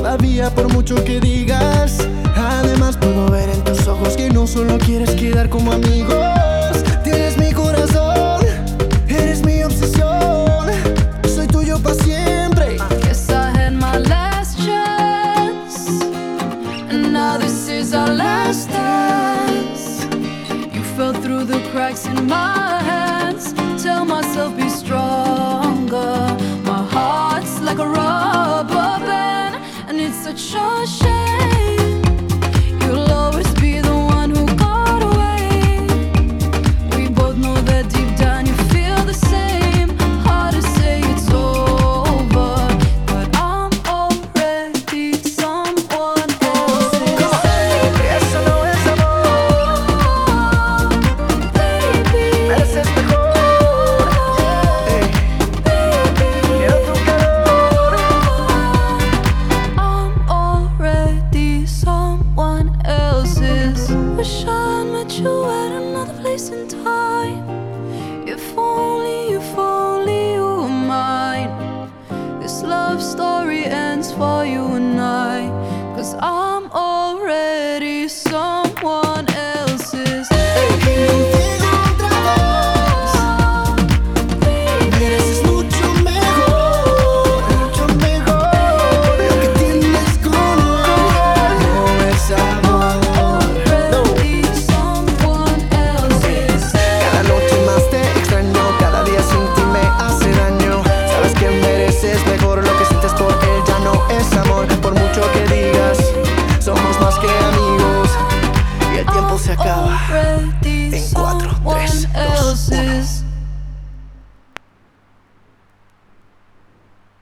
todavía por mucho que digas. Además puedo ver en tus ojos que no solo quieres quedar como amigos. Tienes mi corazón, eres mi obsesión, soy tuyo para siempre. Guess I had my last chance, and now this is our last dance. You fell through the cracks in my hands. Tell myself be stronger. My heart's like a rubber band, and it's such a shame